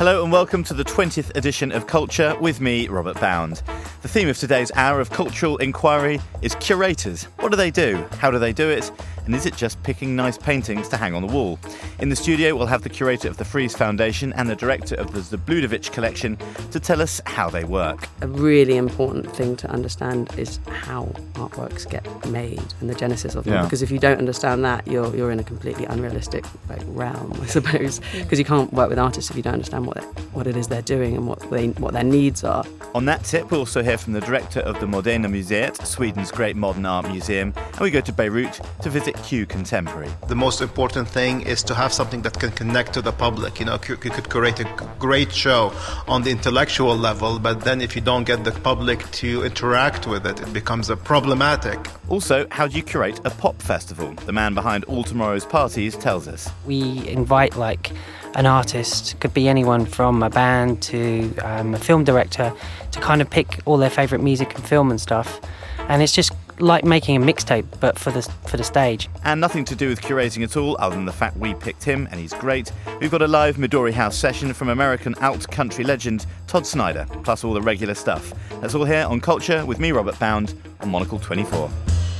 Hello and welcome to the 20th edition of Culture with me, Robert Bound. The theme of today's hour of cultural inquiry is curators. What do they do? How do they do it? And is it just picking nice paintings to hang on the wall? In the studio, we'll have the curator of the Frieze Foundation and the director of the Zabludovich collection to tell us how they work. A really important thing to understand is how artworks get made and the genesis of them. Yeah. Because if you don't understand that, you're in a completely unrealistic realm, I suppose. Because you can't work with artists if you don't understand what it is they're doing and what their needs are. On that tip, we'll also hear from the director of the Moderna Museet, Sweden's great modern art museum, and we go to Beirut to visit Kew Contemporary. The most important thing is to have something that can connect to the public. You know, you could create a great show on the intellectual level, but then if you don't get the public to interact with it, it becomes problematic. Also, how do you curate a pop festival? The man behind All Tomorrow's Parties tells us. We invite an artist, could be anyone from a band to a film director, to kind of pick all their favourite music and film and stuff. And it's just like making a mixtape, but for the stage. And nothing to do with curating at all, other than the fact we picked him, and he's great. We've got a live Midori House session from American alt country legend Todd Snyder, plus all the regular stuff. That's all here on Culture with me, Robert Bound, on Monocle 24.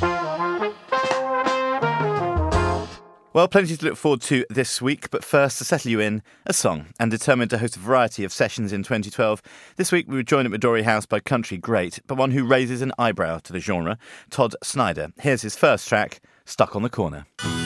Well, plenty to look forward to this week, but first, to settle you in, a song. And determined to host a variety of sessions in 2012, this week we were joined at Midori House by country great, but one who raises an eyebrow to the genre, Todd Snyder. Here's his first track, Stuck on the Corner.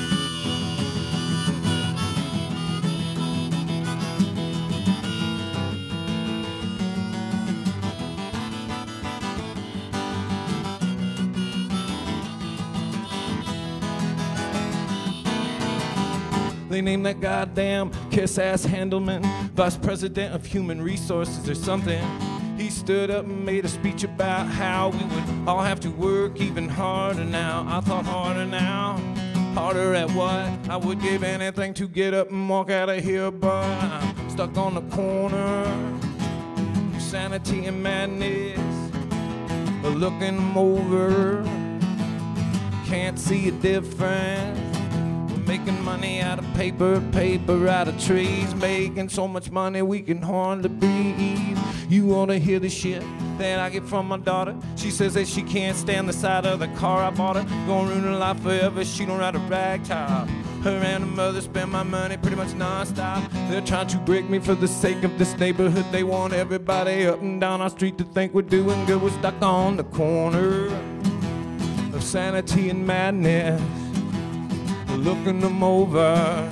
They named that goddamn kiss-ass Handelman vice president of human resources or something. He stood up and made a speech about how we would all have to work even harder now. I thought harder now. Harder at what? I would give anything to get up and walk out of here, but I'm stuck on the corner. Sanity and madness, looking them over. Can't see a difference. Making money out of paper out of trees. Making so much money we can hardly breathe. You wanna hear the shit that I get from my daughter? She says that she can't stand the side of the car I bought her. Gonna ruin her life forever, she don't ride a ragtop. Her and her mother spend my money pretty much non-stop. They're trying to break me for the sake of this neighborhood. They want everybody up and down our street to think we're doing good. We're stuck on the corner of sanity and madness. Looking them over,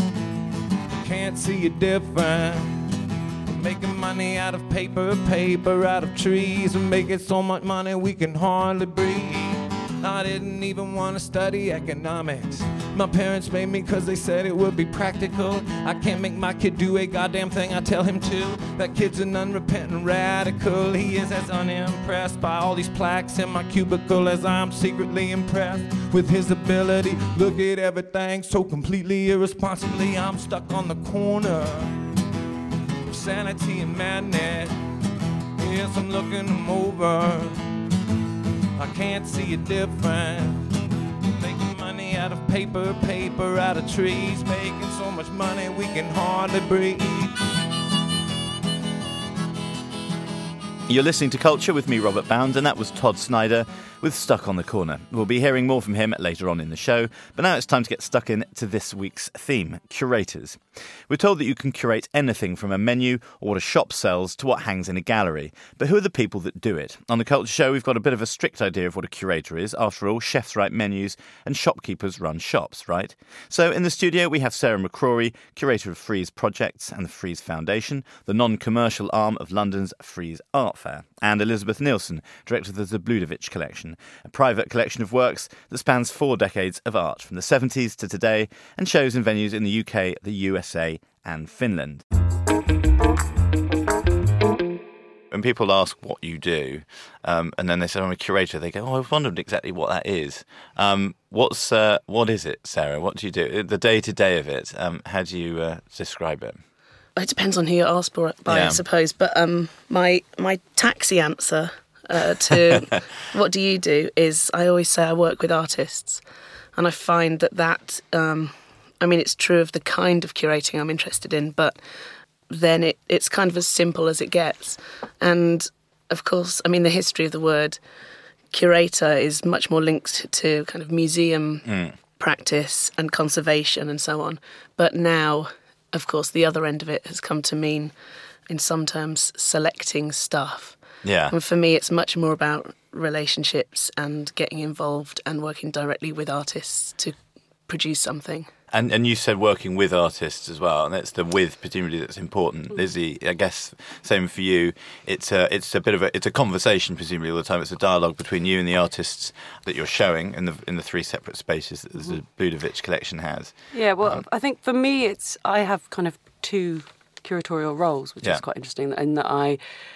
can't see a difference. Making money out of paper out of trees. We're making so much money we can hardly breathe. I didn't even want to study economics. My parents made me cause they said it would be practical. I can't make my kid do a goddamn thing I tell him to. That kid's an unrepentant radical. He is as unimpressed by all these plaques in my cubicle as I'm secretly impressed with his ability. Look at everything so completely irresponsibly. I'm stuck on the corner of sanity and madness. Yes, I'm looking them over. I can't see a difference. Making money out of paper out of trees. Making so much money we can hardly breathe. You're listening to Culture with me, Robert Bound, and that was Todd Snyder with Stuck on the Corner. We'll be hearing more from him later on in the show, but now it's time to get stuck in to this week's theme, curators. We're told that you can curate anything from a menu or what a shop sells to what hangs in a gallery, but who are the people that do it? On the Culture Show, we've got a bit of a strict idea of what a curator is. After all, chefs write menus and shopkeepers run shops, right? So in the studio, we have Sarah McCrory, curator of Frieze Projects and the Frieze Foundation, the non-commercial arm of London's Frieze Art Fair, and Elizabeth Nielsen, director of the Zabludovich collection, a private collection of works that spans 4 decades of art from the 70s to today and shows in venues in the UK, the USA and Finland. When people ask what you do, and then they say, I'm a curator, they go, I've wondered exactly what that is. What is it, Sarah? What do you do? The day-to-day of it, how do you describe it? It depends on who you ask by, I suppose. But my taxi answer to what do you do is I always say I work with artists. And I find that it's true of the kind of curating I'm interested in, but then it's kind of as simple as it gets. And of course, I mean, the history of the word curator is much more linked to kind of museum practice and conservation and so on. But now, of course, the other end of it has come to mean, in some terms, selecting stuff. Yeah. And for me, it's much more about relationships and getting involved and working directly with artists to produce something. And you said working with artists as well, and it's the with presumably that's important. Lizzie, I guess same for you. It's a conversation presumably all the time. It's a dialogue between you and the artists that you're showing in the three separate spaces that the Budovich collection has. Yeah, well, I think for me I have kind of two curatorial roles, which is quite interesting, in that I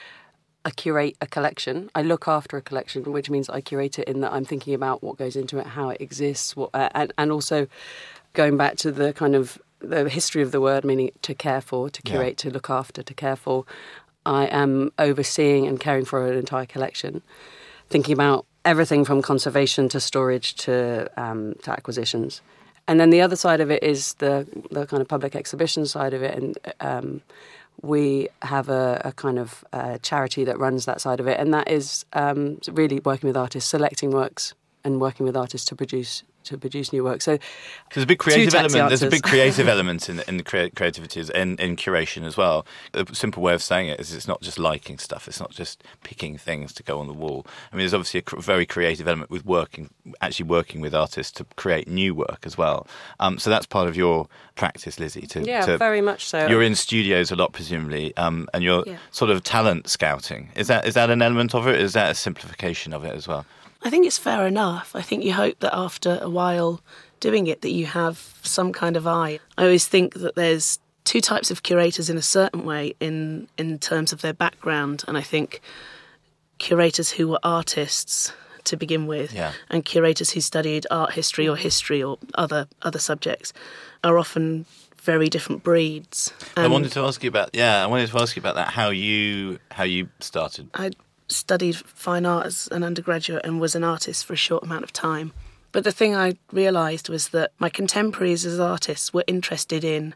curate a collection. I look after a collection, which means I curate it in that I'm thinking about what goes into it, how it exists, and also going back to the kind of the history of the word, meaning to care for, to curate, to look after, to care for. I am overseeing and caring for an entire collection, thinking about everything from conservation to storage to acquisitions. And then the other side of it is the kind of public exhibition side of it, and we have a kind of charity that runs that side of it, and that is really working with artists, selecting works and working with artists to produce new work. So there's a big creative element. There's a big creative element in the creativity in curation as well. A simple way of saying it is it's not just liking stuff. It's not just picking things to go on the wall. I mean, there's obviously a very creative element with actually working with artists to create new work as well. So that's part of your practice, Lizzie. Very much so. You're in studios a lot, presumably, and you're sort of talent scouting. Is that an element of it? Is that a simplification of it as well? I think it's fair enough. I think you hope that after a while doing it that you have some kind of eye. I always think that there's two types of curators in a certain way in terms of their background, and I think curators who were artists to begin with and curators who studied art history or other subjects are often very different breeds. I wanted to ask you about that, how you started. I studied fine art as an undergraduate and was an artist for a short amount of time. But the thing I realised was that my contemporaries as artists were interested in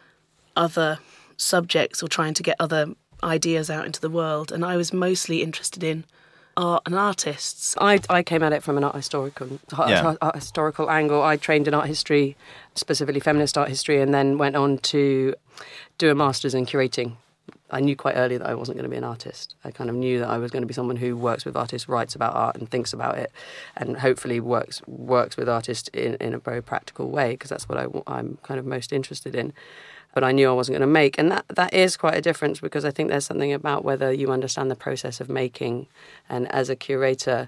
other subjects or trying to get other ideas out into the world, and I was mostly interested in art and artists. I came at it from an art historical angle. I trained in art history, specifically feminist art history, and then went on to do a master's in curating. I knew quite early that I wasn't going to be an artist. I kind of knew that I was going to be someone who works with artists, writes about art and thinks about it, and hopefully works with artists in a very practical way, because that's what I'm kind of most interested in. But I knew I wasn't going to make. And that is quite a difference, because I think there's something about whether you understand the process of making. And as a curator,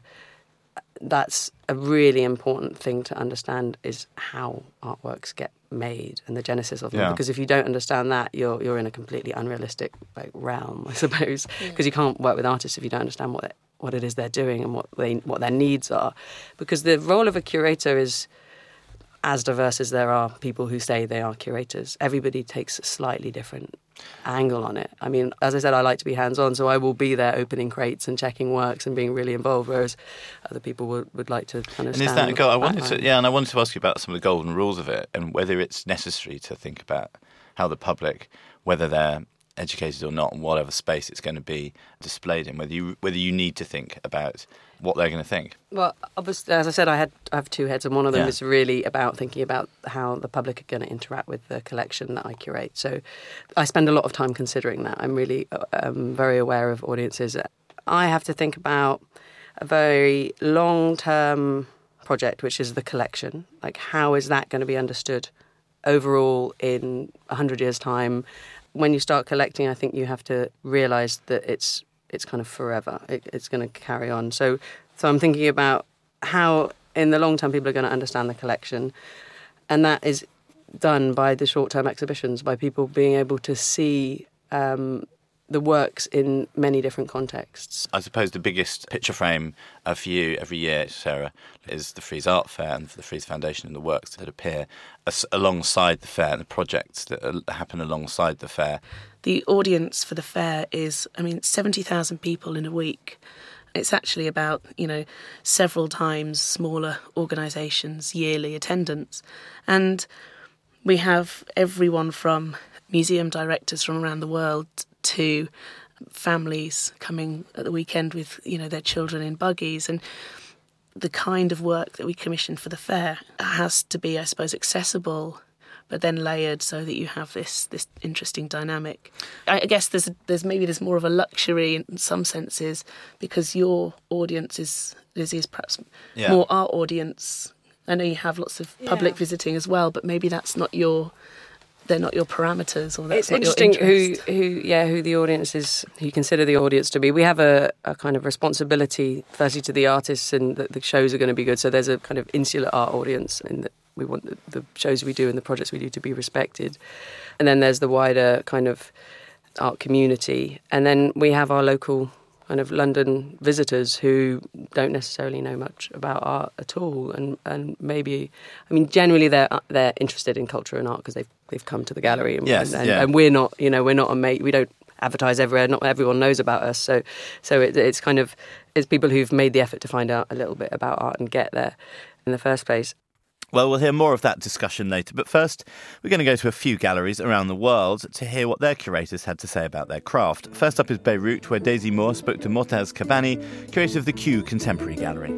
that's a really important thing to understand, is how artworks get made and the genesis of them. Because if you don't understand that, you're in a completely unrealistic realm, I suppose. Because you can't work with artists if you don't understand what it is they're doing and what their needs are. Because the role of a curator is as diverse as there are people who say they are curators. Everybody takes a slightly different angle on it. I mean, as I said, I like to be hands-on, so I will be there opening crates and checking works and being really involved, whereas other people would like to kind of stand. And is that I wanted to ask you about some of the golden rules of it, and whether it's necessary to think about how the public, whether they're educated or not, and whatever space it's going to be displayed in, whether you need to think about what they're going to think. Well, obviously, as I said, I have two heads, and one of them is really about thinking about how the public are going to interact with the collection that I curate. So I spend a lot of time considering that. I'm really very aware of audiences. I have to think about a very long-term project, which is the collection. Like, how is that going to be understood overall in 100 years' time? When you start collecting, I think you have to realise that it's kind of forever. It's going to carry on. So I'm thinking about how, in the long term, people are going to understand the collection. And that is done by the short-term exhibitions, by people being able to see the works in many different contexts. I suppose the biggest picture frame for you every year, Sarah, is the Frieze Art Fair and the Frieze Foundation and the works that appear alongside the fair and the projects that happen alongside the fair. The audience for the fair is, 70,000 people in a week. It's actually about, several times smaller organisations' yearly attendance. And we have everyone from museum directors from around the world to families coming at the weekend with, their children in buggies. And the kind of work that we commissioned for the fair has to be, I suppose, accessible, but then layered so that you have this interesting dynamic. I guess there's more of a luxury in some senses because your audience is perhaps more our audience. I know you have lots of public visiting as well, but maybe they're not your parameters, or that's it's not your interesting interest. who the audience is, who you consider the audience to be. We have a kind of responsibility, firstly, to the artists, and that the shows are going to be good. So there's a kind of insular art audience, in that we want the shows we do and the projects we do to be respected. And then there's the wider kind of art community. And then we have our local kind of London visitors who don't necessarily know much about art at all, and maybe, generally they're interested in culture and art because they've come to the gallery, and we're not, we don't advertise everywhere. Not everyone knows about us, so it's kind of, it's people who've made the effort to find out a little bit about art and get there in the first place. Well, we'll hear more of that discussion later, but first we're going to go to a few galleries around the world to hear what their curators had to say about their craft. First up is Beirut, where Daisy Moore spoke to Motaz Kabani, curator of the Q Contemporary Gallery.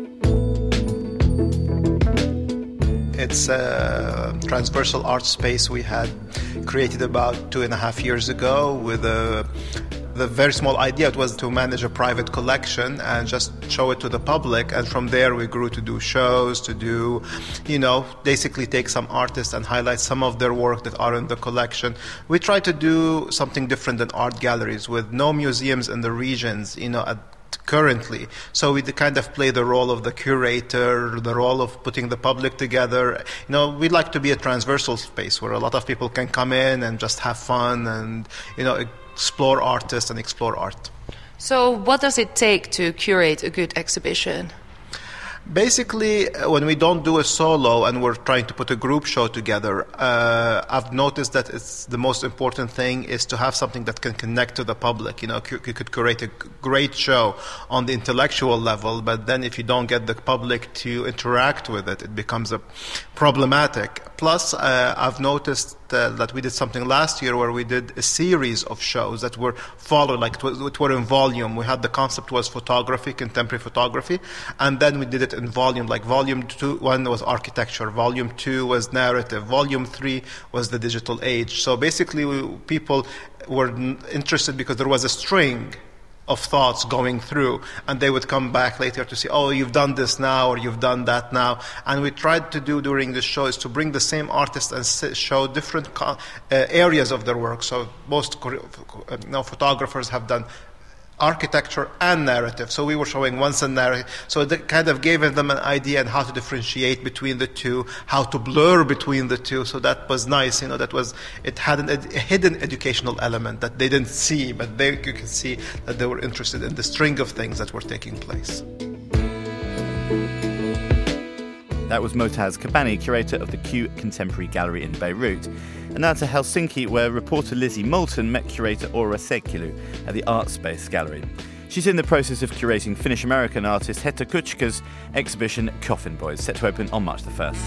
It's a transversal art space we had created about 2.5 years ago with the very small idea. It was to manage a private collection and just show it to the public. And from there we grew to do shows, to do, basically take some artists and highlight some of their work that are in the collection. We try to do something different than art galleries with no museums in the regions, currently. So we kind of play the role of the curator, the role of putting the public together. We'd like to be a transversal space where a lot of people can come in and just have fun and, explore artists and explore art. So what does it take to curate a good exhibition? Basically, when we don't do a solo and we're trying to put a group show together, I've noticed that it's the most important thing is to have something that can connect to the public. You could curate a great show on the intellectual level, but then if you don't get the public to interact with it, it becomes problematic. Plus, I've noticed that we did something last year where we did a series of shows that were followed, it were in volume. We had the concept was photography, contemporary photography, and then we did it in volume. Like volume 1 was architecture, volume 2 was narrative, volume 3 was the digital age. So basically, people were interested because there was a string of thoughts going through, and they would come back later to say, oh, you've done this now, or you've done that now. And we tried to do during the show is to bring the same artist and show different areas of their work. So most photographers have done architecture and narrative. So we were showing once a narrative. So it kind of gave them an idea on how to differentiate between the two, how to blur between the two. So that was nice. It had a hidden educational element that they didn't see, but you could see that they were interested in the string of things that were taking place. That was Motaz Kabani, curator of the Q Contemporary Gallery in Beirut. And now to Helsinki, where reporter Lizzie Moulton met curator Aura Seikkilä at the Art Space Gallery. She's in the process of curating Finnish-American artist Hetta Kutschka's exhibition Coffin Boys, set to open on March the 1st.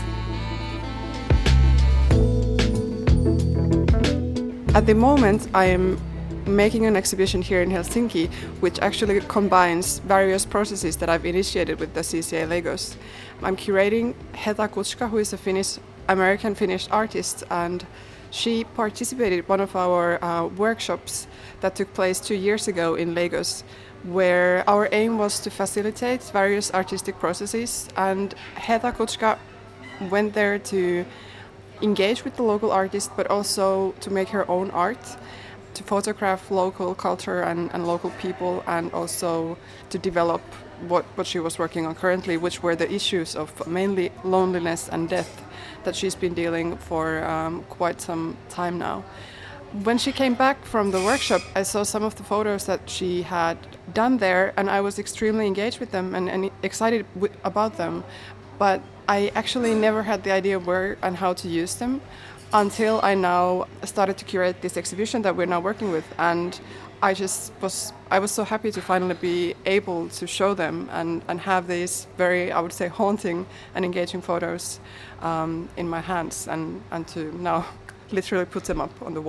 At the moment, I am making an exhibition here in Helsinki, which actually combines various processes that I've initiated with the CCA Lagos. I'm curating Hetta Kutschka, who is a American Finnish artist, and she participated in one of our workshops that took place 2 years ago in Lagos, where our aim was to facilitate various artistic processes, and Hetta Kutschka went there to engage with the local artists, but also to make her own art, to photograph local culture and local people, and also to develop what she was working on currently, which were the issues of mainly loneliness and death that she's been dealing for quite some time now. When she came back from the workshop, I saw some of the photos that she had done there, and I was extremely engaged with them and excited about them. But I actually never had the idea where and how to use them until I now started to curate this exhibition that we're now working with. And I was so happy to finally be able to show them and have these very, I would say, haunting and engaging photos in my hands and to now literally put them up on the wall.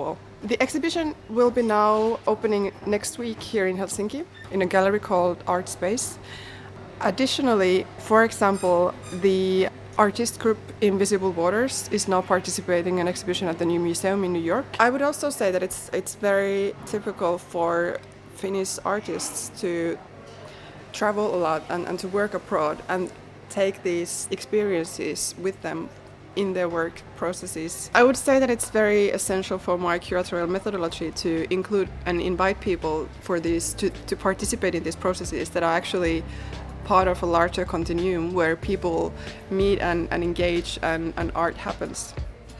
The exhibition will be now opening next week here in Helsinki in a gallery called Art Space. Additionally, for example, the artist group Invisible Waters is now participating in an exhibition at the New Museum in New York. I would also say that it's very typical for Finnish artists to travel a lot and to work abroad and take these experiences with them in their work processes. I would say that it's very essential for my curatorial methodology to include and invite people for these to participate in these processes that are actually part of a larger continuum where people meet and engage and art happens.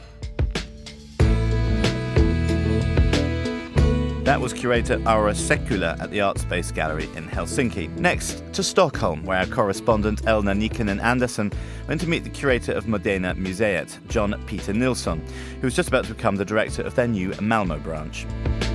That was curator Aura Sekula at the Art Space Gallery in Helsinki. Next, to Stockholm, where our correspondent Elna Nikkanen Andersson went to meet the curator of Moderna Museet, John Peter Nilsson, who was just about to become the director of their new Malmö branch.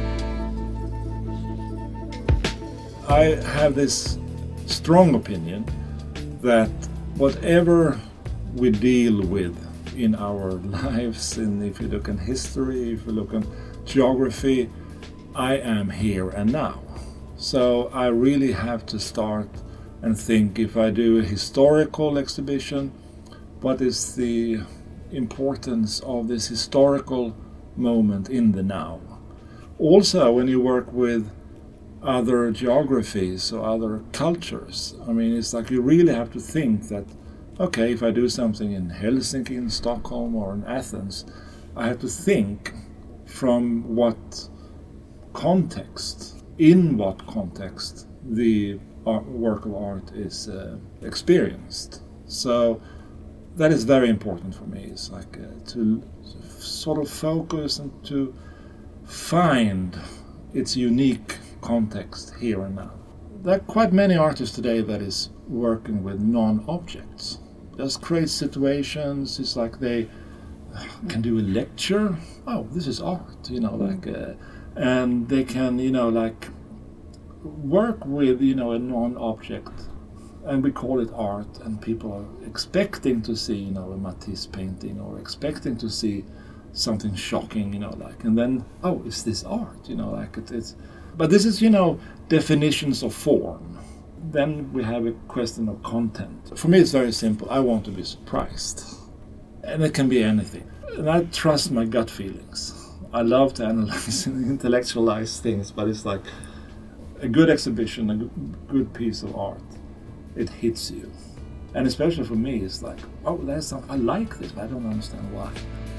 I have this strong opinion that whatever we deal with in our lives, and if you look at history, if you look at geography, I am here and now. So I really have to start and think, if I do a historical exhibition, what is the importance of this historical moment in the now? Also, when you work with other geographies or other cultures, I mean, it's like you really have to think that, okay, if I do something in Helsinki, in Stockholm, or in Athens, I have to think from what context, in what context the work of art is experienced. So that is very important for me. It's like to sort of focus and to find its unique context here and now. There are quite many artists today that is working with non-objects. Just create situations. It's like they can do a lecture. Oh, this is art, and they can, work with, a non-object, and we call it art, and people are expecting to see, a Matisse painting, or expecting to see something shocking, and then, oh, is this art? It's. But this is, definitions of form. Then we have a question of content. For me, it's very simple. I want to be surprised, and it can be anything. And I trust my gut feelings. I love to analyze and intellectualize things, but it's like a good exhibition, a good piece of art. It hits you. And especially for me, it's like, oh, there's something, I like this, but I don't understand why.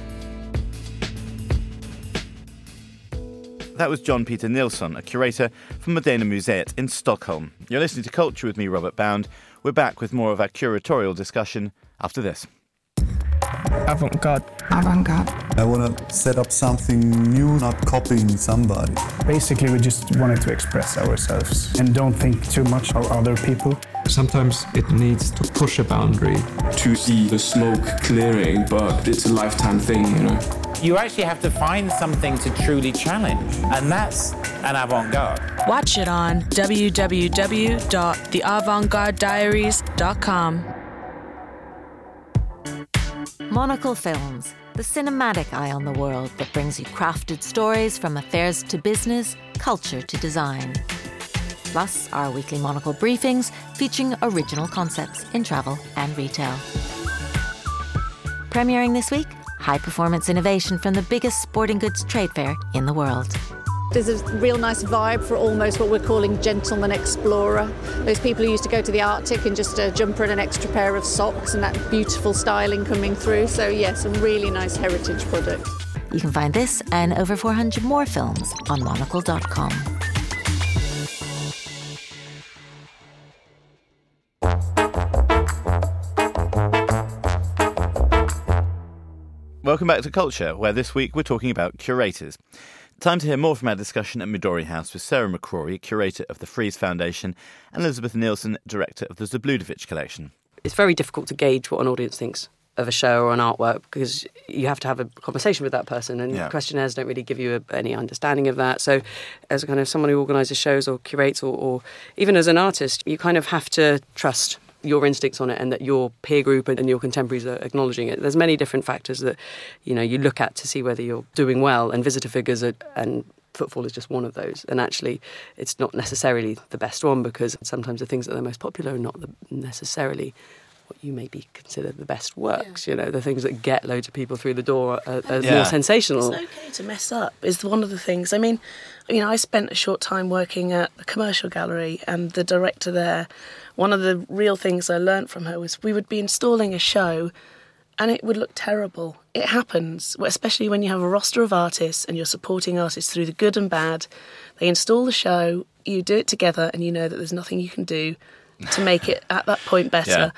That was John Peter Nilsson, a curator from Moderna Museet in Stockholm. You're listening to Culture with me, Robert Bound. We're back with more of our curatorial discussion after this. Avant-garde. Avant-garde. I want to set up something new, not copying somebody. Basically, we just wanted to express ourselves and don't think too much of other people. Sometimes it needs to push a boundary. To see the smoke clearing, but it's a lifetime thing, You actually have to find something to truly challenge, and that's an avant-garde. Watch it on www.theavantgardediaries.com. Monocle Films, the cinematic eye on the world that brings you crafted stories from affairs to business, culture to design. Plus our weekly Monocle briefings featuring original concepts in travel and retail. Premiering this week, high-performance innovation from the biggest sporting goods trade fair in the world. There's a real nice vibe for almost what we're calling gentleman explorer. Those people who used to go to the Arctic in just a jumper and an extra pair of socks, and that beautiful styling coming through. So yes, a really nice heritage product. You can find this and over 400 more films on monocle.com. Welcome back to Culture, where this week we're talking about curators. Time to hear more from our discussion at Midori House with Sarah McCrory, curator of the Frieze Foundation, and Elizabeth Nielsen, director of the Zabludovich collection. It's very difficult to gauge what an audience thinks of a show or an artwork because you have to have a conversation with that person, and questionnaires don't really give you any understanding of that. So as a kind of someone who organises shows or curates or even as an artist, you kind of have to trust your instincts on it and that your peer group and your contemporaries are acknowledging it. There's many different factors that, you know, you look at to see whether you're doing well, and visitor figures and footfall is just one of those. And actually, it's not necessarily the best one, because sometimes the things that are most popular are not necessarily what you maybe consider the best works. You know, the things that get loads of people through the door are more sensational. It's okay to mess up is one of the things. I mean, I spent a short time working at a commercial gallery, and the director there, one of the real things I learnt from her was we would be installing a show and it would look terrible. It happens, especially when you have a roster of artists and you're supporting artists through the good and bad. They install the show, you do it together, and you know that there's nothing you can do to make it at that point better. Yeah.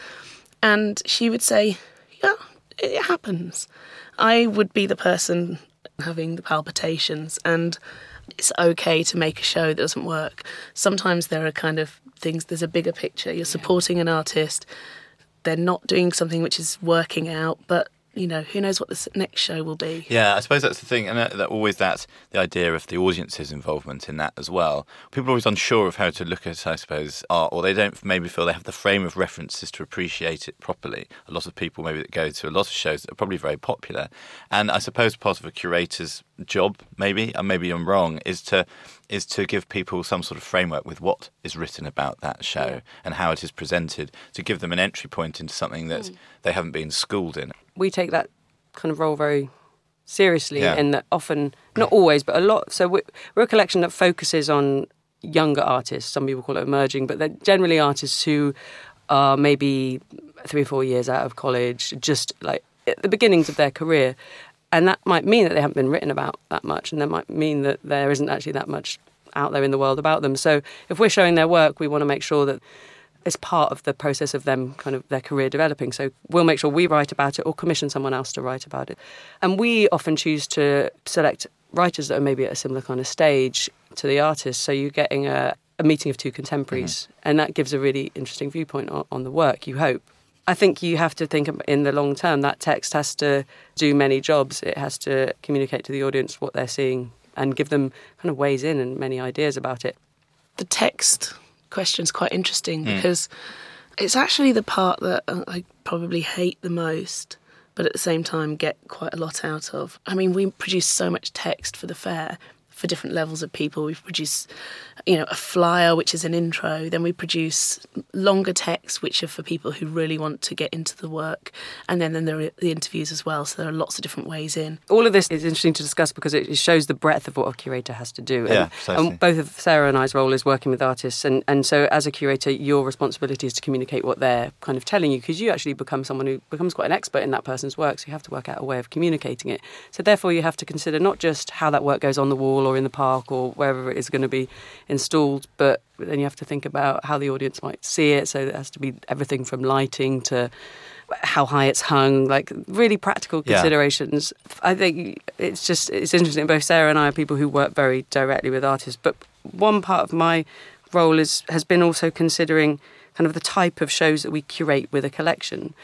And she would say, yeah, it happens. I would be the person having the palpitations, and it's okay to make a show that doesn't work. Sometimes there are kind of things, there's a bigger picture. You're supporting an artist, they're not doing something which is working out, but who knows what the next show will be. Yeah, I suppose that's the thing, and that's the idea of the audience's involvement in that as well. People are always unsure of how to look at, I suppose, art, or they don't maybe feel they have the frame of references to appreciate it properly. A lot of people maybe that go to a lot of shows that are probably very popular, and I suppose part of a curator's job, maybe, and maybe I'm wrong, is to give people some sort of framework with what is written about that show and how it is presented, to give them an entry point into something that they haven't been schooled in. We take that kind of role very seriously, in that often, not always, but a lot. So we're a collection that focuses on younger artists. Some people call it emerging, but they're generally artists who are maybe 3 or 4 years out of college, just like at the beginnings of their career. And that might mean that they haven't been written about that much, and that might mean that there isn't actually that much out there in the world about them. So if we're showing their work, we want to make sure that it's part of the process of them kind of their career developing. So we'll make sure we write about it or commission someone else to write about it. And we often choose to select writers that are maybe at a similar kind of stage to the artist. So you're getting a meeting of two contemporaries, and that gives a really interesting viewpoint on the work, you hope. I think you have to think in the long term that text has to do many jobs. It has to communicate to the audience what they're seeing and give them kind of ways in and many ideas about it. The text question's quite interesting because it's actually the part that I probably hate the most, but at the same time get quite a lot out of. I mean, we produce so much text for the fair for different levels of people. We produce, a flyer, which is an intro. Then we produce longer texts, which are for people who really want to get into the work. And then there are the interviews as well. So there are lots of different ways in. All of this is interesting to discuss because it shows the breadth of what a curator has to do. And both of Sarah and I's role is working with artists. And so as a curator, your responsibility is to communicate what they're kind of telling you, because you actually become someone who becomes quite an expert in that person's work. So you have to work out a way of communicating it. So therefore you have to consider not just how that work goes on the wall or in the park or wherever it is going to be installed, but then you have to think about how the audience might see it. So it has to be everything from lighting to how high it's hung, like really practical considerations. I think it's interesting. Both Sarah and I are people who work very directly with artists, but one part of my role has been also considering kind of the type of shows that we curate with a collection.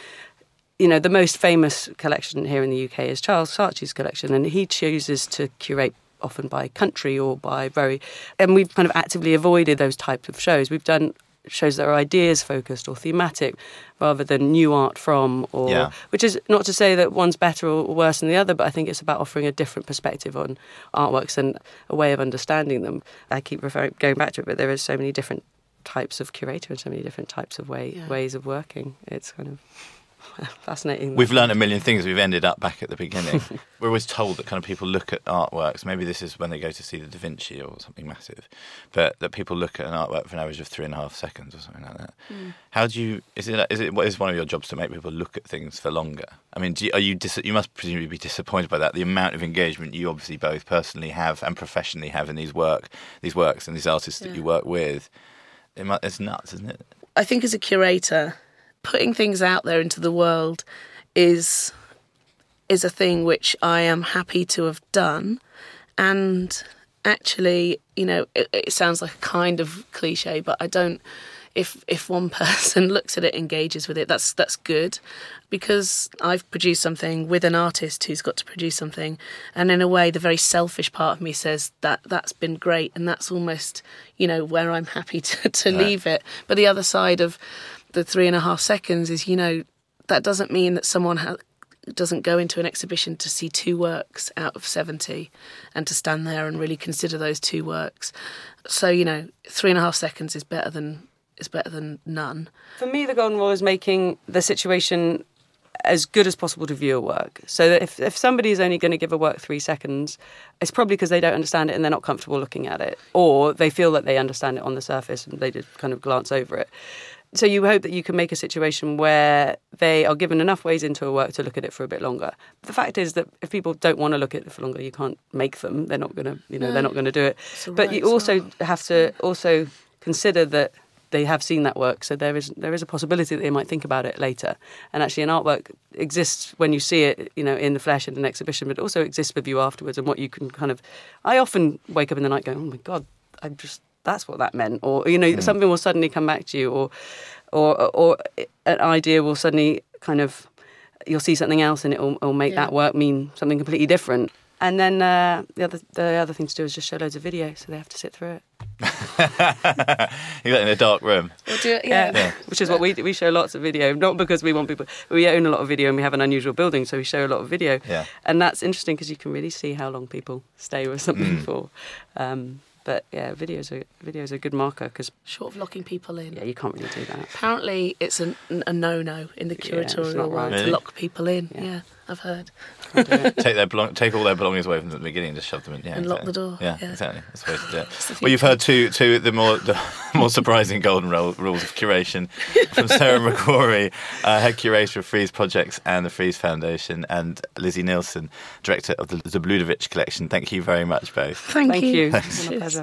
The most famous collection here in the UK is Charles Saatchi's collection, and he chooses to curate often by country or by and we've kind of actively avoided those types of shows. We've done shows that are ideas focused or thematic rather than new art from, which is not to say that one's better or worse than the other, but I think it's about offering a different perspective on artworks and a way of understanding them. I keep going back to it, but there are so many different types of curator and so many different types of ways of working. It's kind of fascinating. We've learned a million things. We've ended up back at the beginning. We're always told that kind of people look at artworks. Maybe this is when they go to see the Da Vinci or something massive, but that people look at an artwork for an average of 3.5 seconds or something like that. How do you? What is one of your jobs to make people look at things for longer? I mean, you must presumably be disappointed by that. The amount of engagement you obviously both personally have and professionally have in these works and these artists that you work with. It's nuts, isn't it? I think as a curator, putting things out there into the world is a thing which I am happy to have done. And actually, it sounds like a kind of cliche, but I don't. If one person looks at it, engages with it, that's good, because I've produced something with an artist who's got to produce something, and in a way, the very selfish part of me says that's been great, and that's almost where I'm happy to leave it. But the other side of the 3.5 seconds is, that doesn't mean that someone doesn't go into an exhibition to see 2 works out of 70 and to stand there and really consider those 2 works. So, 3.5 seconds is better than none. For me, the golden rule is making the situation as good as possible to view a work. So that if somebody is only going to give a work 3 seconds, it's probably because they don't understand it and they're not comfortable looking at it, or they feel that they understand it on the surface and they just kind of glance over it. So you hope that you can make a situation where they are given enough ways into a work to look at it for a bit longer. The fact is that if people don't want to look at it for longer, you can't make them. They're not going to, they're not going to do it. But you also have to also consider that they have seen that work, so there is a possibility that they might think about it later. And actually, an artwork exists when you see it, in the flesh in an exhibition, but it also exists with you afterwards. And what you can I often wake up in the night going, "Oh my God, that's what that meant," or something will suddenly come back to you, or an idea will suddenly you'll see something else, and it'll make that work mean something completely different. And then the other thing to do is just show loads of video, so they have to sit through it. You got in a dark room. We'll do it, yeah. Which is what we do. We show lots of video, not because we want people. We own a lot of video and we have an unusual building, so we show a lot of video. Yeah. And that's interesting because you can really see how long people stay with something for. But yeah, video's a good marker because short of locking people in. Yeah, you can't really do that. Apparently, it's a no-no in the curatorial world to lock people in. Yeah, I've heard. Take all their belongings away from them at the beginning and just shove them in. Yeah, and lock the door. Yeah, exactly. That's the way to do it. Well, you've heard two of the more surprising golden rules of curation from Sarah McCrory, head curator of Frieze Projects and the Frieze Foundation, and Lizzie Nielsen, director of the Zabludovich collection. Thank you very much, both. Thank you. It's been a pleasure.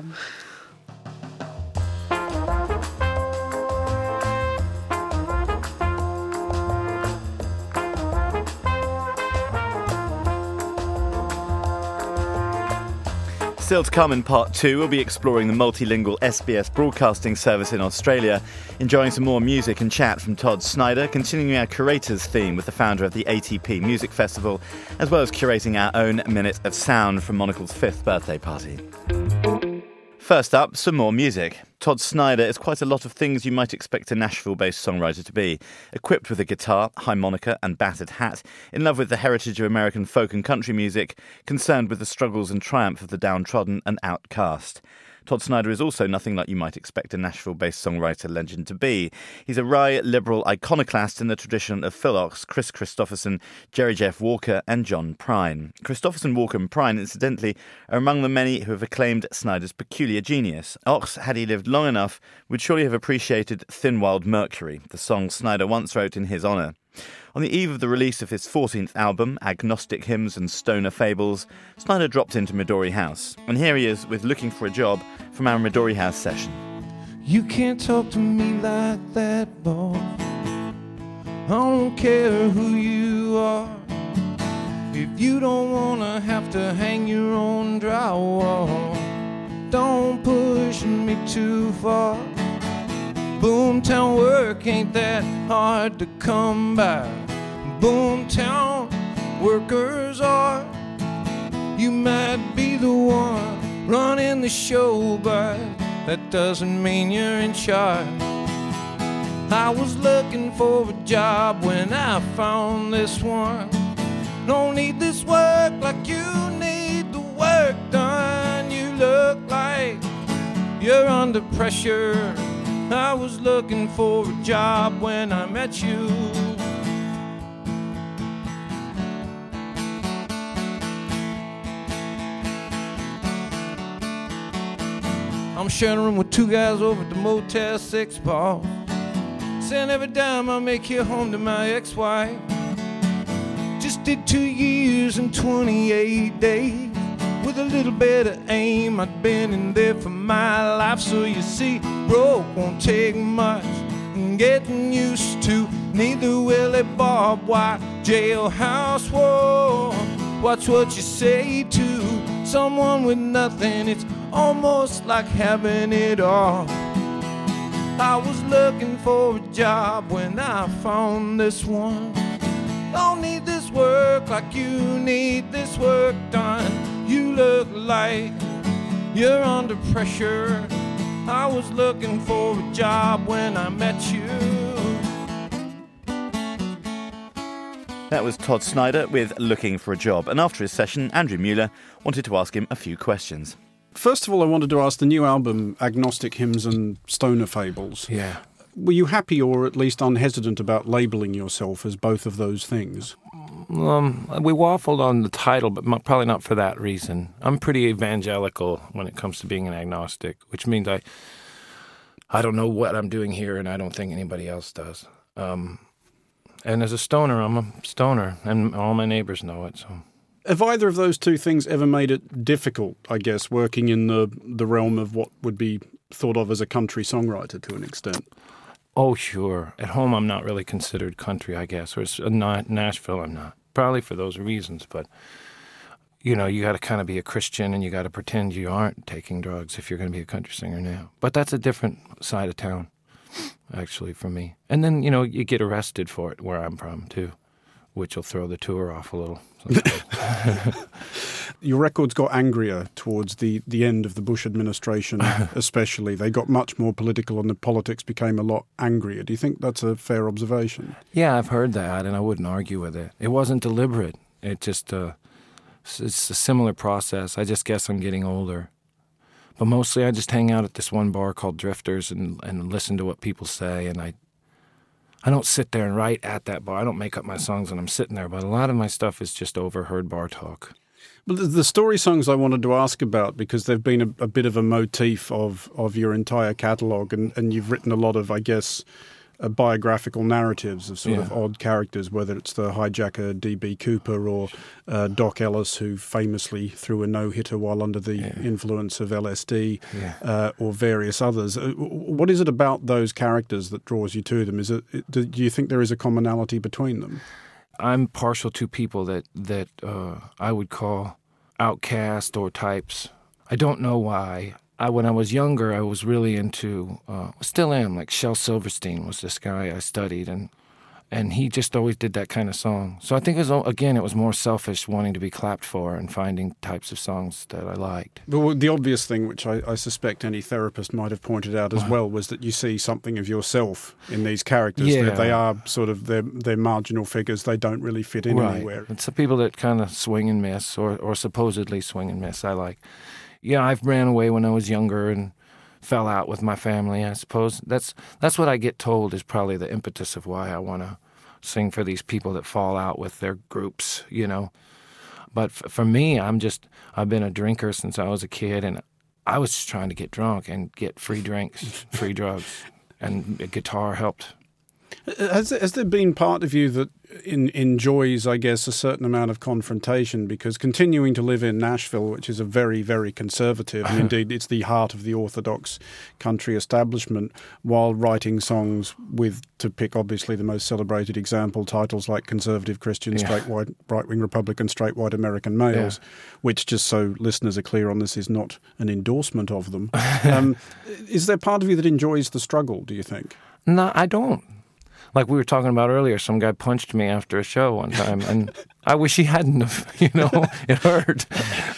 Still to come in part 2, we'll be exploring the multilingual SBS broadcasting service in Australia, enjoying some more music and chat from Todd Snyder, continuing our Curators theme with the founder of the ATP Music Festival, as well as curating our own Minute of Sound from Monocle's 5th birthday party. First up, some more music. Todd Snyder is quite a lot of things you might expect a Nashville-based songwriter to be. Equipped with a guitar, harmonica and battered hat, in love with the heritage of American folk and country music, concerned with the struggles and triumph of the downtrodden and outcast. Todd Snyder is also nothing like you might expect a Nashville-based songwriter legend to be. He's a wry, liberal iconoclast in the tradition of Phil Ochs, Chris Christopherson, Jerry Jeff Walker and John Prine. Christopherson, Walker and Prine, incidentally, are among the many who have acclaimed Snyder's peculiar genius. Ochs, had he lived long enough, would surely have appreciated Thin Wild Mercury, the song Snyder once wrote in his honour. On the eve of the release of his 14th album, Agnostic Hymns and Stoner Fables, Snyder dropped into Midori House. And here he is with Looking for a Job from our Midori House session. You can't talk to me like that, boy. I don't care who you are. If you don't wanna have to hang your own drywall, don't push me too far. Boomtown work ain't that hard to come by. Boomtown workers are. You might be the one running the show, but that doesn't mean you're in charge. I was looking for a job when I found this one. Don't need this work like you need the work done. You look like you're under pressure. I was looking for a job when I met you. I'm sharing a room with 2 guys over at the Motel 6 bar. Saying every dime I make here home to my ex-wife. Just did 2 years and 28 days. With a little bit of aim, I'd been in there for my life. So you see, broke won't take much getting used to. Neither will a barbed wire jailhouse war. Watch what you say to someone with nothing. It's almost like having it all. I was looking for a job when I found this one. Don't need this work like you need this work done. You look like you're under pressure. I was looking for a job when I met you. That was Todd Snider with Looking for a Job. And after his session, Andrew Mueller wanted to ask him a few questions. First of all, I wanted to ask the new album, Agnostic Hymns and Stoner Fables. Yeah. Were you happy or at least unhesitant about labelling yourself as both of those things? We waffled on the title, but probably not for that reason. I'm pretty evangelical when it comes to being an agnostic, which means I don't know what I'm doing here, and I don't think anybody else does. And as a stoner, I'm a stoner, and all my neighbors know it. So, have either of those two things ever made it difficult, I guess, working in the realm of what would be thought of as a country songwriter to an extent? Oh, sure. At home, I'm not really considered country, I guess. Or Nashville, I'm not. Probably for those reasons, but, you know, you got to kind of be a Christian and you got to pretend you aren't taking drugs if you're going to be a country singer now. But that's a different side of town, actually, for me. And then, you know, you get arrested for it where I'm from, too, which will throw the tour off a little. Your records got angrier towards the end of the Bush administration, especially. They got much more political and the politics became a lot angrier. Do you think that's a fair observation? Yeah, I've heard that, and I wouldn't argue with it. It wasn't deliberate. It just, it's a similar process. I just guess I'm getting older. But mostly I just hang out at this one bar called Drifters and listen to what people say, and I don't sit there and write at that bar. I don't make up my songs when I'm sitting there, but a lot of my stuff is just overheard bar talk. Well, the story songs I wanted to ask about, because they've been a bit of a motif of your entire catalogue, and you've written a lot of, I guess, biographical narratives of sort of odd characters, whether it's the hijacker D.B. Cooper or Doc Ellis, who famously threw a no-hitter while under the influence of LSD, or various others. What is it about those characters that draws you to them? Do you think there is a commonality between them? I'm partial to people that I would call outcast or types. I don't know why. When I was younger, I was really into, still am, like Shel Silverstein was this guy I studied, and he just always did that kind of song. So I think, it was more selfish wanting to be clapped for and finding types of songs that I liked. But the obvious thing, which I suspect any therapist might have pointed out as well, was that you see something of yourself in these characters. Yeah. They are sort of, they're marginal figures. They don't really fit in anywhere. It's the people that kind of swing and miss, or supposedly swing and miss, I like. Yeah, I've ran away when I was younger and fell out with my family, I suppose. That's what I get told is probably the impetus of why I want to sing for these people that fall out with their groups, you know. But for me, I've been a drinker since I was a kid, and I was just trying to get drunk and get free drinks, free drugs, and a guitar helped. Has there been part of you that enjoys, I guess, a certain amount of confrontation? Because continuing to live in Nashville, which is a very, very conservative, and indeed it's the heart of the orthodox country establishment, while writing songs with, to pick obviously the most celebrated example, titles like Conservative Christian, Straight White, Right-Wing Republican, Straight White American Males, which, just so listeners are clear on this, is not an endorsement of them. Is there part of you that enjoys the struggle, do you think? No, I don't. Like we were talking about earlier, some guy punched me after a show one time, and I wish he hadn't have, it hurt.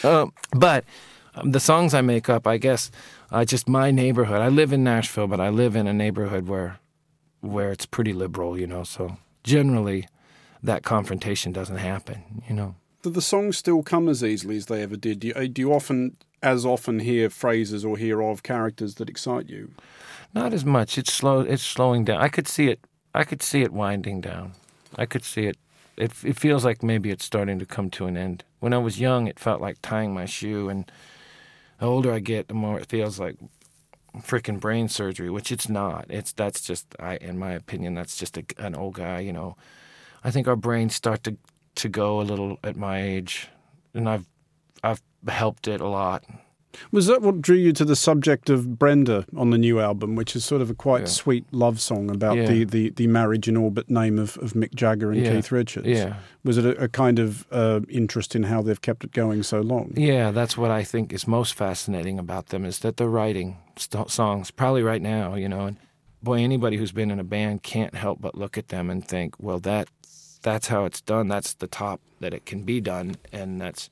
But the songs I make up, I guess, just my neighborhood. I live in Nashville, but I live in a neighborhood where it's pretty liberal, so generally that confrontation doesn't happen, Do the songs still come as easily as they ever did? Do you often hear phrases or hear of characters that excite you? Not as much. It's slowing down. I could see it winding down. I could see it. It feels like maybe it's starting to come to an end. When I was young, it felt like tying my shoe, and the older I get, the more it feels like freaking brain surgery, which it's not. That's just, in my opinion, that's just an old guy. I think our brains start to go a little at my age, and I've helped it a lot. Was that what drew you to the subject of Brenda on the new album, which is sort of a quite sweet love song about the marriage in all but name of Mick Jagger and Keith Richards? Yeah. Was it a kind of interest in how they've kept it going so long? Yeah, that's what I think is most fascinating about them, is that they're writing songs, probably right now, and boy, anybody who's been in a band can't help but look at them and think, well, that's how it's done. That's the top that it can be done, and that's...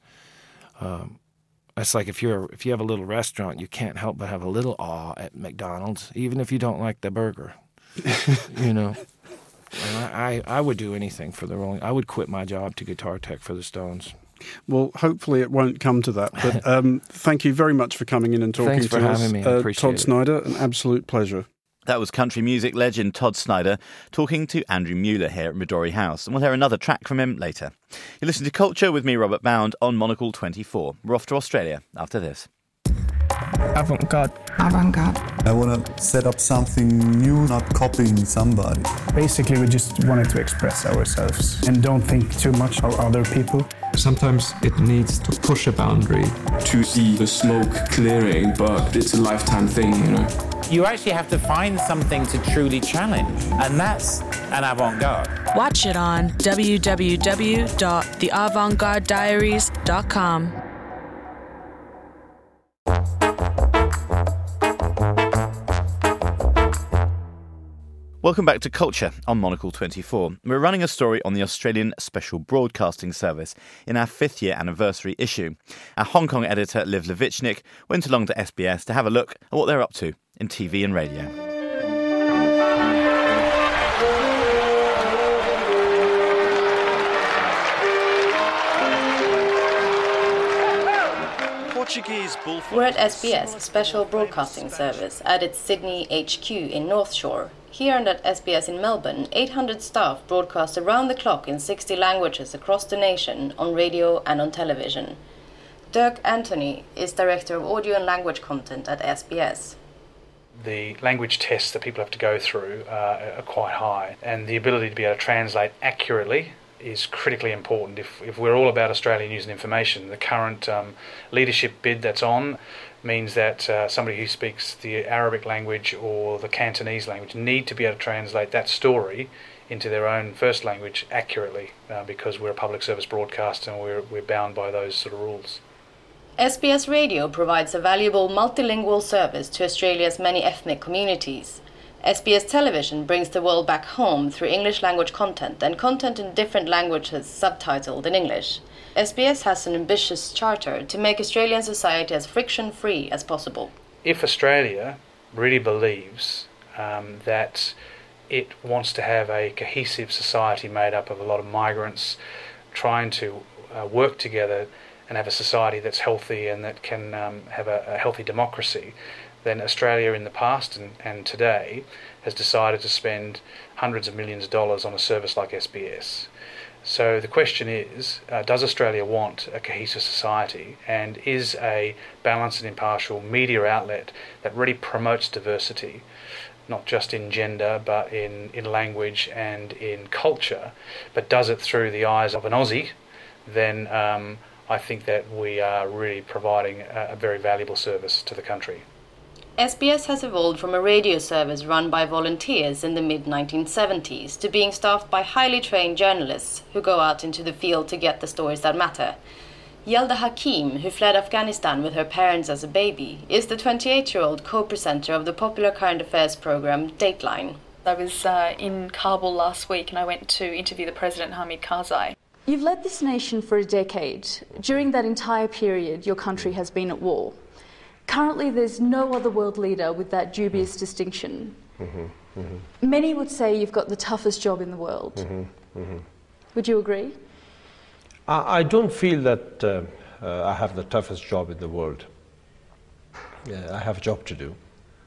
It's like if you have a little restaurant, you can't help but have a little awe at McDonald's, even if you don't like the burger, And I would do anything for the Rolling. I would quit my job to guitar tech for the Stones. Well, hopefully it won't come to that. But thank you very much for coming in and talking Thanks for to us. having me. I appreciate Todd it. Snyder, an absolute pleasure. That was country music legend Todd Snyder talking to Andrew Mueller here at Midori House, and we'll hear another track from him later. You listen to Culture with me, Robert Bound, on Monocle 24. We're off to Australia after this. Avant-garde. Avant-garde. I want to set up something new, not copying somebody. Basically, we just wanted to express ourselves and don't think too much of other people. Sometimes it needs to push a boundary. To see the smoke clearing, but it's a lifetime thing, you know. You actually have to find something to truly challenge, and that's an avant-garde. Watch it on www.theavantgardediaries.com. Welcome back to Culture on Monocle 24. We're running a story on the Australian Special Broadcasting Service in our 5th year anniversary issue. Our Hong Kong editor, Liv Levichnik, went along to SBS to have a look at what they're up to in TV and radio. We're at SBS, Special Broadcasting Service, at its Sydney HQ in North Shore. Here and at SBS in Melbourne, 800 staff broadcast around the clock in 60 languages across the nation on radio and on television. Dirk Anthony is Director of Audio and Language Content at SBS. The language tests that people have to go through are quite high, and the ability to be able to translate accurately is critically important. If we're all about Australian news and information, the current leadership bid that's on means that somebody who speaks the Arabic language or the Cantonese language need to be able to translate that story into their own first language accurately because we're a public service broadcaster and we're bound by those sort of rules. SBS Radio provides a valuable multilingual service to Australia's many ethnic communities. SBS Television brings the world back home through English language content and content in different languages subtitled in English. SBS has an ambitious charter to make Australian society as friction-free as possible. If Australia really believes that it wants to have a cohesive society made up of a lot of migrants trying to work together and have a society that's healthy and that can have a healthy democracy, then Australia in the past and today has decided to spend hundreds of millions of dollars on a service like SBS. So the question is, does Australia want a cohesive society, and is a balanced and impartial media outlet that really promotes diversity, not just in gender but in language and in culture, but does it through the eyes of an Aussie, then I think that we are really providing a very valuable service to the country. SBS has evolved from a radio service run by volunteers in the mid-1970s to being staffed by highly trained journalists who go out into the field to get the stories that matter. Yelda Hakim, who fled Afghanistan with her parents as a baby, is the 28-year-old co-presenter of the popular current affairs program Dateline. I was in Kabul last week and I went to interview the President Hamid Karzai. You've led this nation for a decade. During that entire period, your country has been at war. Currently, there's no other world leader with that dubious distinction. Many would say you've got the toughest job in the world. Would you agree? I don't feel that I have the toughest job in the world. I have a job to do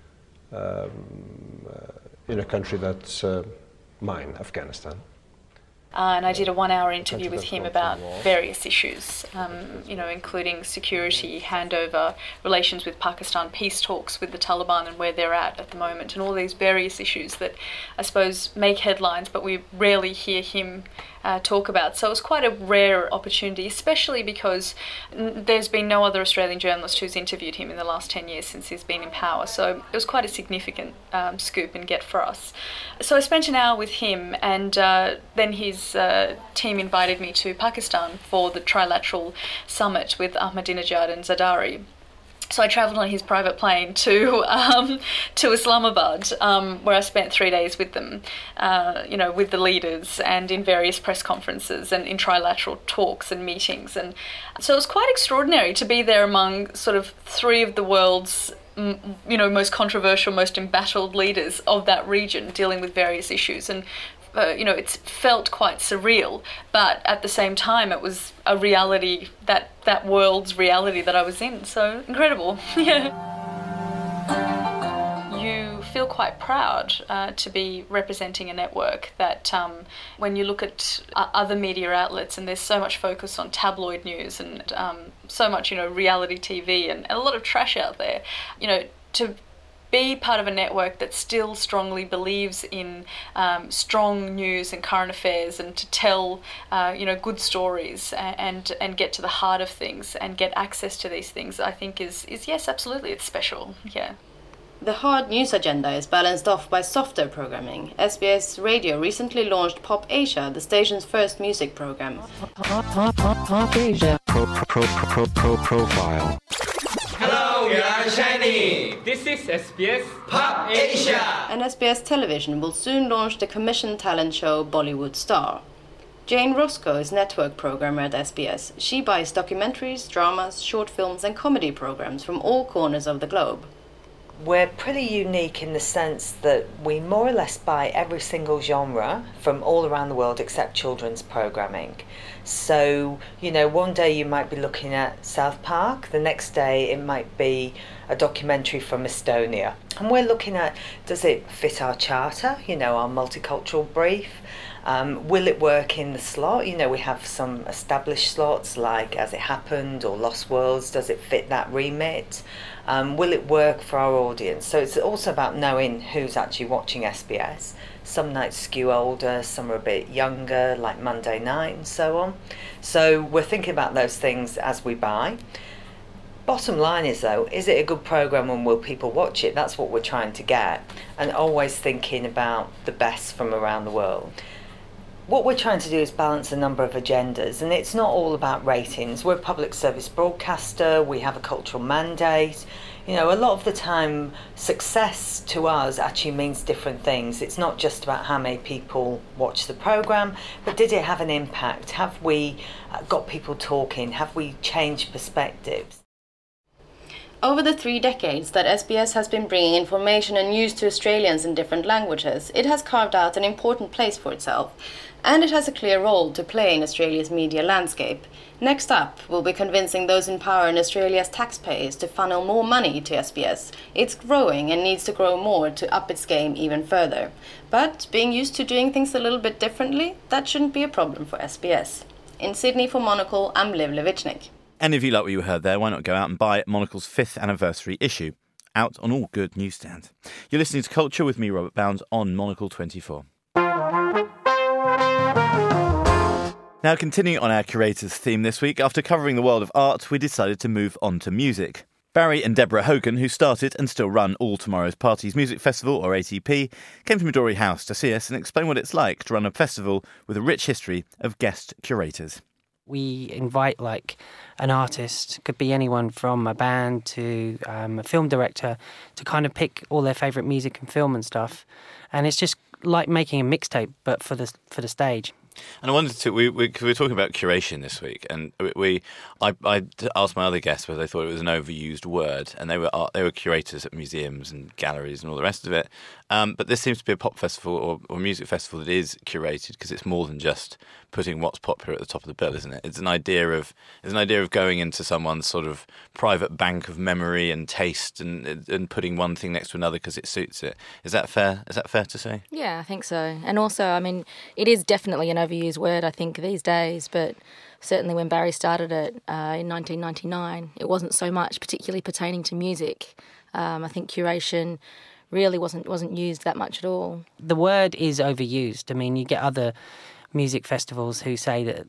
in a country that's mine, Afghanistan. And I did a 1-hour interview with him about various issues, including security, handover, relations with Pakistan, peace talks with the Taliban and where they're at the moment, and all these various issues that I suppose make headlines, but we rarely hear him talk about. So it was quite a rare opportunity, especially because there's been no other Australian journalist who's interviewed him in the last 10 years since he's been in power. So it was quite a significant scoop and get for us. So I spent an hour with him, and then his team invited me to Pakistan for the trilateral summit with Ahmadinejad and Zardari. So I travelled on his private plane to Islamabad, where I spent 3 days with them, with the leaders and in various press conferences and in trilateral talks and meetings. And so it was quite extraordinary to be there among sort of three of the world's most controversial, most embattled leaders of that region dealing with various issues. And it's felt quite surreal, but at the same time it was a reality, that world's reality that I was in. So incredible. Yeah. You feel quite proud to be representing a network that when you look at other media outlets, and there's so much focus on tabloid news and so much, reality TV and a lot of trash out there, to be part of a network that still strongly believes in strong news and current affairs, and to tell, good stories and get to the heart of things and get access to these things, I think is yes, absolutely, it's special. Yeah. The hard news agenda is balanced off by softer programming. SBS Radio recently launched Pop Asia, the station's first music program. Pop Asia. Profile. Hello, we are Shiny. This is SBS Pop Asia. And SBS Television will soon launch the commissioned talent show Bollywood Star. Jane Roscoe is network programmer at SBS. She buys documentaries, dramas, short films and comedy programs from all corners of the globe. We're pretty unique in the sense that we more or less buy every single genre from all around the world except children's programming. So, one day you might be looking at South Park, the next day it might be a documentary from Estonia. And we're looking at, does it fit our charter, our multicultural brief? Will it work in the slot? We have some established slots like As It Happened or Lost Worlds. Does it fit that remit? Will it work for our audience? So it's also about knowing who's actually watching SBS. Some nights skew older, some are a bit younger, like Monday night and so on. So we're thinking about those things as we buy. Bottom line is though, is it a good programme and will people watch it? That's what we're trying to get. And always thinking about the best from around the world. What we're trying to do is balance a number of agendas, and it's not all about ratings. We're a public service broadcaster, we have a cultural mandate. A lot of the time, success to us actually means different things. It's not just about how many people watch the programme, but did it have an impact? Have we got people talking? Have we changed perspectives? Over the 3 decades that SBS has been bringing information and news to Australians in different languages, it has carved out an important place for itself, and it has a clear role to play in Australia's media landscape. Next up, we'll be convincing those in power in Australia's taxpayers to funnel more money to SBS. It's growing and needs to grow more to up its game even further. But being used to doing things a little bit differently, that shouldn't be a problem for SBS. In Sydney for Monocle, I'm Liv Levitchnik. And if you like what you heard there, why not go out and buy Monocle's 5th anniversary issue? Out on all good newsstands. You're listening to Culture with me, Robert Bounds, on Monocle 24. Now, continuing on our curators theme this week, after covering the world of art, we decided to move on to music. Barry and Deborah Hogan, who started and still run All Tomorrow's Parties Music Festival, or ATP, came to Midori House to see us and explain what it's like to run a festival with a rich history of guest curators. We invite an artist, could be anyone from a band to a film director, to kind of pick all their favourite music and film and stuff. And it's just like making a mixtape, but for the stage. And I wanted to, we were talking about curation this week, and I asked my other guests whether they thought it was an overused word, and they were curators at museums and galleries and all the rest of it. But this seems to be a pop festival or music festival that is curated, because it's more than just putting what's popular at the top of the bill, isn't it? It's an idea of going into someone's sort of private bank of memory and taste and putting one thing next to another because it suits it. Is that fair? Is that fair to say? Yeah, I think so. And also, it is definitely an overused word, I think, these days, but certainly when Barry started it in 1999, it wasn't so much particularly pertaining to music. I think curation really wasn't used that much at all. The word is overused. You get other music festivals who say that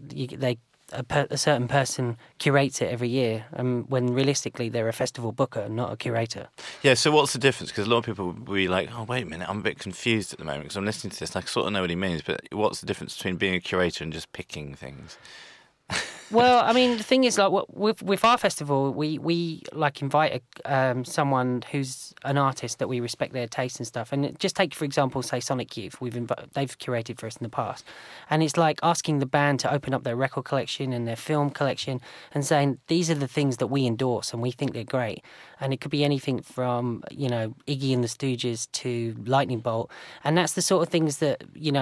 a certain person curates it every year, when realistically they're a festival booker, not a curator. Yeah, so what's the difference? Because a lot of people will be like, oh, wait a minute, I'm a bit confused at the moment because I'm listening to this and I sort of know what he means, but what's the difference between being a curator and just picking things? Well, the thing is, with our festival, we invite someone who's an artist that we respect their taste and stuff. And just take, for example, say Sonic Youth. They've curated for us in the past, and it's like asking the band to open up their record collection and their film collection and saying these are the things that we endorse and we think they're great. And it could be anything from Iggy and the Stooges to Lightning Bolt, and that's the sort of things that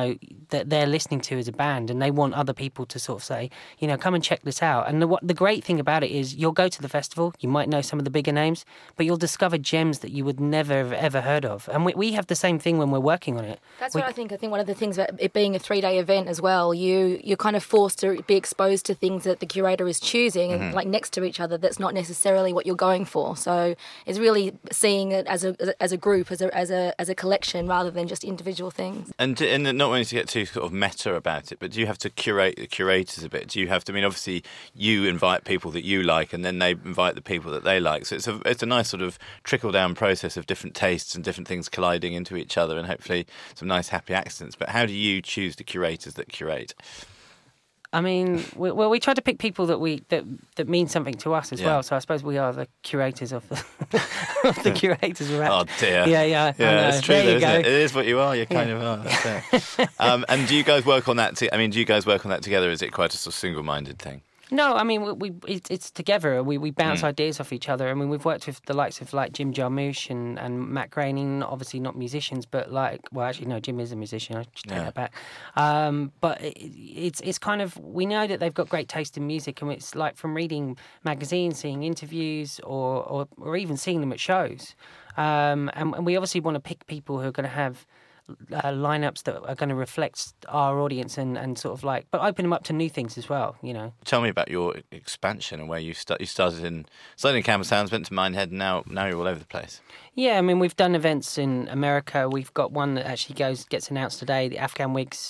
that they're listening to as a band, and they want other people to sort of say, you know, come and check this out. And the great thing about it is you'll go to the festival, you might know some of the bigger names, but you'll discover gems that you would never have ever heard of. And we have the same thing when we're working on it. That's what I think. I think one of the things about it being a 3-day event as well, you're kind of forced to be exposed to things that the curator is choosing and like next to each other. That's not necessarily what you're going for. So it's really seeing it as a group, as a collection, rather than just individual things. And not wanting to get too sort of meta about it, but do you have to curate the curators a bit? Do you have to? I mean, obviously you invite people that you like, and then they invite the people that they like. So it's a nice sort of trickle down process of different tastes and different things colliding into each other, and hopefully some nice happy accidents. But how do you choose the curators that curate? I mean, we try to pick people that mean something to us as well. So I suppose we are the curators of the curators. Oh dear. Yeah. It's true. There you go. It is what you are. You kind of are. That's it. And do you guys work on that? Do you guys work on that together? Is it quite a sort of single-minded thing? No, I mean it's together. We bounce ideas off each other. I mean, we've worked with the likes of like Jim Jarmusch and Matt Groening, obviously not musicians, but Jim is a musician. I should take that back. But it's kind of, we know that they've got great taste in music, and it's like from reading magazines, seeing interviews, or even seeing them at shows. And we obviously want to pick people who are going to have lineups that are going to reflect our audience and sort of like, but open them up to new things as well, you know. Tell me about your expansion and where you started in Camber Sounds, went to Minehead, and now you're all over the place. Yeah, I mean, we've done events in America. We've got one that actually gets announced today. The Afghan Wigs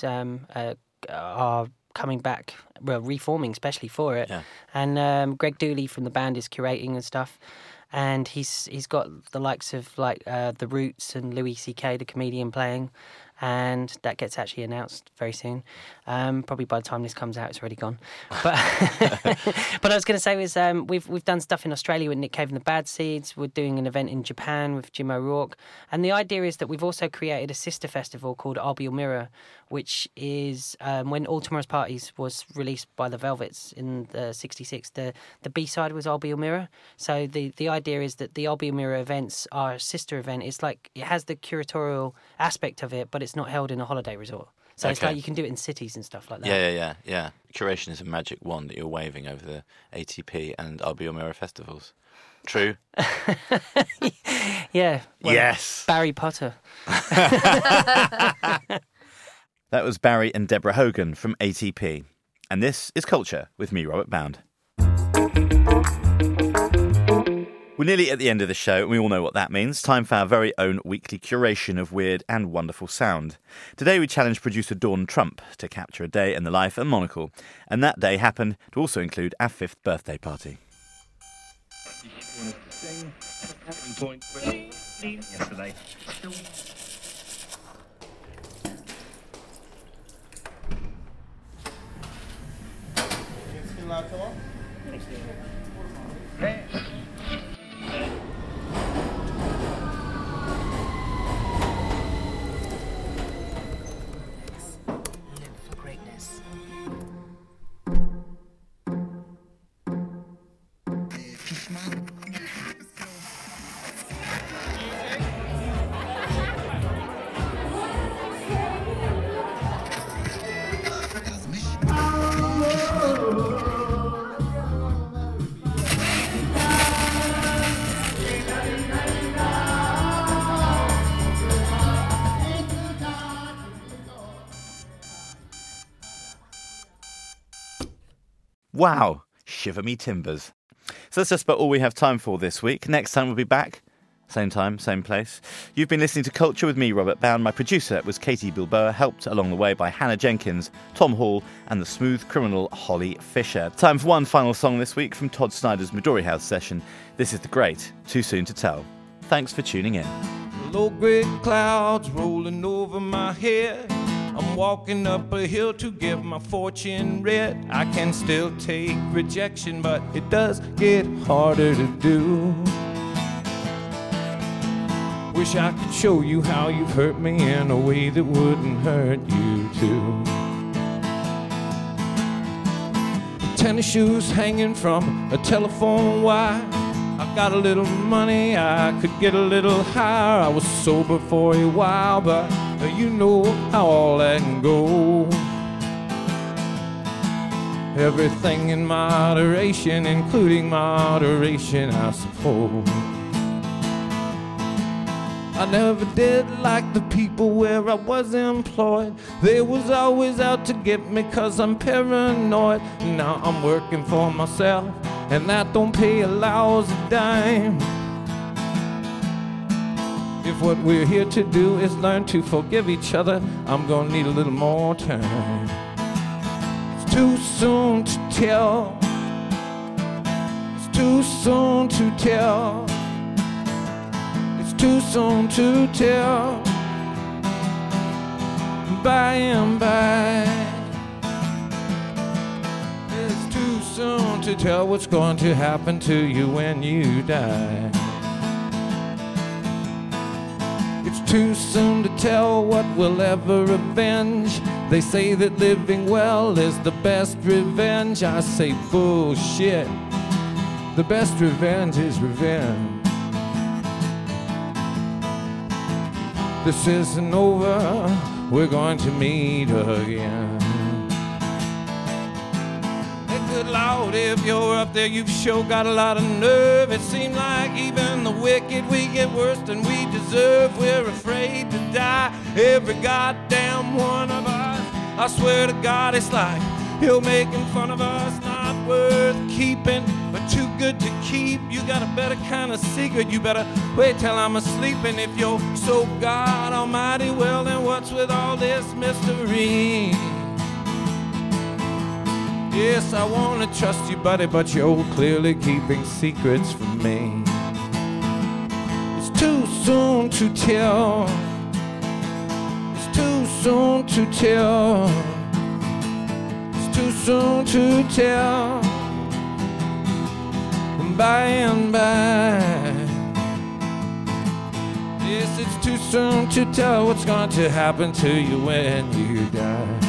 are coming back, well, reforming especially for it. Yeah. And Greg Dooley from the band is curating and stuff. And he's got the likes of like The Roots and Louis C.K., the comedian, playing, and that gets actually announced very soon. Probably by the time this comes out, it's already gone. But but I was going to say was we've done stuff in Australia with Nick Cave and the Bad Seeds. We're doing an event in Japan with Jim O'Rourke, and the idea is that we've also created a sister festival called Albial Mirror, which is when All Tomorrow's Parties was released by the Velvets in '66. The B-side was Albial Mirror. So the idea is that the Albial Mirror events are a sister event. It's like it has the curatorial aspect of it, but it's not held in a holiday resort. So it's like you can do it in cities and stuff like that. Yeah. Curation is a magic wand that you're waving over the ATP and Albial Mirror festivals. True? Yeah. Well, yes. Barry Potter. That was Barry and Deborah Hogan from ATP. And this is Culture with me, Robert Bound. We're nearly at the end of the show, and we all know what that means. Time for our very own weekly curation of weird and wonderful sound. Today we challenged producer Dawn Trump to capture a day in the life of Monocle, and that day happened to also include our 5th birthday party. Yesterday. Wow, shiver me timbers. So that's just about all we have time for this week. Next time we'll be back. Same time, same place. You've been listening to Culture with me, Robert Bound. My producer was Katie Bilboa, helped along the way by Hannah Jenkins, Tom Hall, and the smooth criminal Holly Fisher. Time for one final song this week from Todd Snyder's Midori House session. This is The Great, Too Soon to Tell. Thanks for tuning in. Low grey clouds rolling over my head. I'm walking up a hill to get my fortune read. I can still take rejection, but it does get harder to do. Wish I could show you how you've hurt me in a way that wouldn't hurt you too. Tennis shoes hanging from a telephone wire. I got a little money, I could get a little higher. I was sober for a while, but you know how all that can go. everything in moderation, including moderation, I suppose. I never did like the people where I was employed. They was always out to get me 'cause I'm paranoid. Now I'm working for myself, and that don't pay a lousy dime. If what we're here to do is learn to forgive each other, I'm gonna need a little more time. It's too soon to tell. It's too soon to tell. Too soon to tell. By and by, it's too soon to tell what's going to happen to you when you die. It's too soon to tell what will ever avenge. They say that living well is the best revenge. I say bullshit. The best revenge is revenge. This isn't over, we're going to meet again. Hey, good Lord, if you're up there, you've sure got a lot of nerve. It seems like even the wicked, we get worse than we deserve. We're afraid to die, every goddamn one of us. I swear to God, it's like you're making fun of us. Not worth keeping, but too good to keep. You got a better kind of secret. You better wait till I'm asleep. And if you're so God almighty, well then what's with all this mystery? Yes, I want to trust you, buddy, but you're clearly keeping secrets from me. It's too soon to tell. It's too soon to tell. Too soon to tell. By and by, yes, it's too soon to tell what's going to happen to you when you die.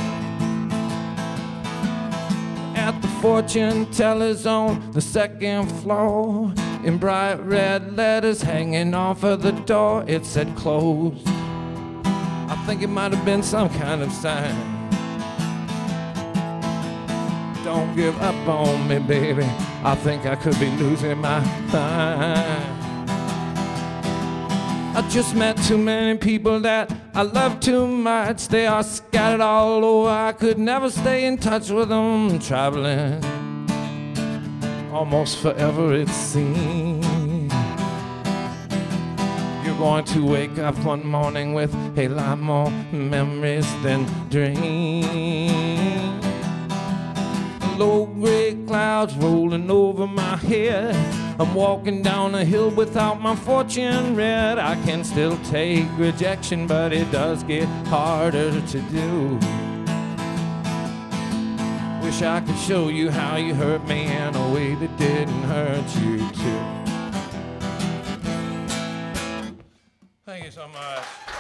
At the fortune teller's on the second floor, in bright red letters hanging off of the door, it said closed. I think it might have been some kind of sign. Don't give up on me, baby. I think I could be losing my mind. I just met too many people that I love too much. They are scattered all over. I could never stay in touch with them. Traveling almost forever, it seems. You're going to wake up one morning with a lot more memories than dreams. Low gray clouds rolling over my head. I'm walking down a hill without my fortune read. I can still take rejection, but it does get harder to do. Wish I could show you how you hurt me in a way that didn't hurt you too. Thank you so much.